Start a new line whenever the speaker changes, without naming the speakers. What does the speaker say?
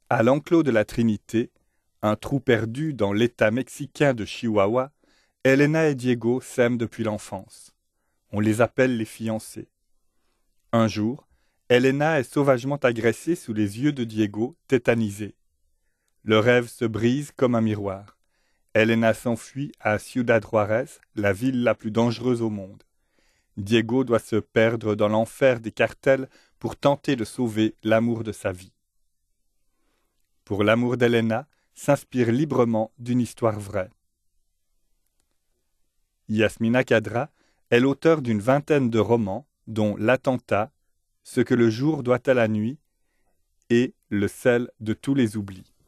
À l'enclos de la Trinité, un trou perdu dans l'État mexicain de Chihuahua, Elena et Diego s'aiment depuis l'enfance. On les appelle les fiancés. Un jour, Elena est sauvagement agressée sous les yeux de Diego, tétanisé. Le rêve se brise comme un miroir. Elena s'enfuit à Ciudad Juárez, la ville la plus dangereuse au monde. Diego doit se perdre dans l'enfer des cartels pour tenter de sauver l'amour de sa vie. Pour l'amour d'Elena, s'inspire librement d'une histoire vraie. Yasmina Khadra est l'auteur d'une vingtaine de romans, dont L'attentat, Ce que le jour doit à la nuit et Le sel de tous les oublis.